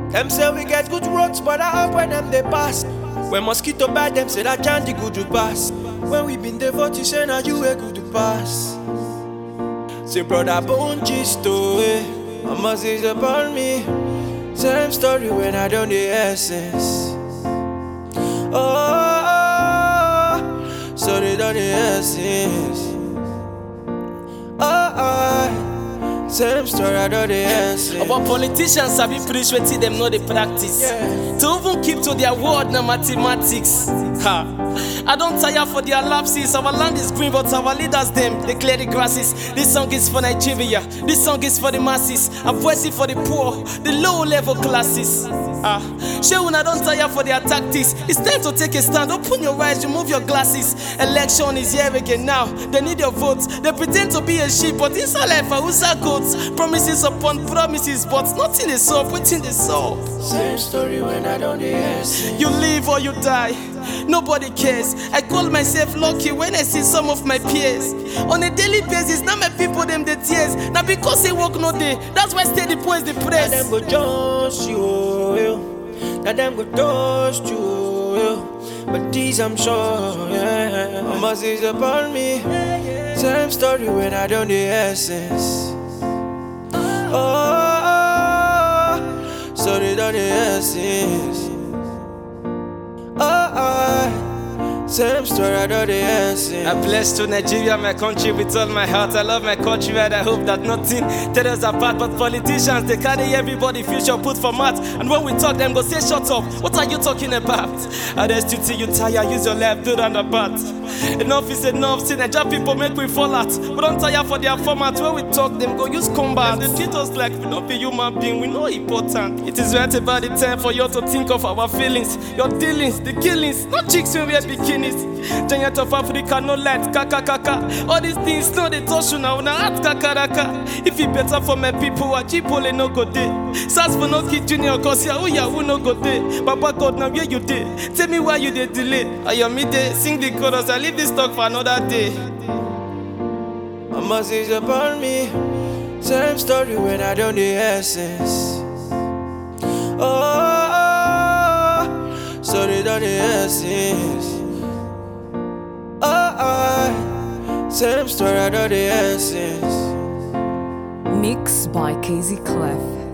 Them say we get good roads, but I hope when them they pass. When mosquito bite, them say that candy good to pass. When we been there 40, say now you a good to pass. Say brother bone gist away, mama says upon me. Same story when I done the essence. Oh, so they done the essence. Same story, I know the essence. Our politicians have been preach wetin them know they practice. To even keep to their word na mathematics. Ha. I don't tire for their lapses. Our land is green, but our leaders them they clear the grasses. This song is for Nigeria. This song is for the masses. A voice for the poor, the low level classes. Shey I don't tire for their tactics. It's time to take a stand. Open your eyes, remove your glasses. Election is here again now. They need your votes. They pretend to be a sheep, but inside life are USA goats. Promises upon promises, but nothing is up. Waiting the solve. Same story when I don't the essence. You live or you die. Nobody cares. I call myself lucky when I see some of my peers. On a daily basis, now my people them the tears. Now because they work no day, that's why steady points the press. Now them go just you. Now them go toast you. But these I'm sure, yeah. Mama says upon me. Same story when I done the essence. Oh, so they done the essence. Same story, I know the essence. I bless to Nigeria, my country, with all my heart. I love my country, and I hope that nothing tears us apart. But politicians, they carry everybody future put for mat. And when we talk, them go say, shut up. What are you talking about? I rest you till you tire, use your left, do round about. Enough is enough, see Nigerian people make we fall out. But don't tire for their format. When we talk, them go use combat. They treat us like we don't be human being, we know important. It is right about the time for you to think of our feelings, your dealings, the killings, not chicks when we are bikinis. Giant of Africa, no light, kaka kaka. All these things, no they touch you now, at kakaraka. If it better for my people, a Chipole no go day. Sas for no kid junior, cause ya who no go day. Papa God, now where you day? Tell me why you did delay. I am midday, sing the chorus, I leave this talk for another day. Mama says upon me. Same story when I done the essence. Oh, so they done the essence. Same story, I know the essence. Mixed by KZ Clef.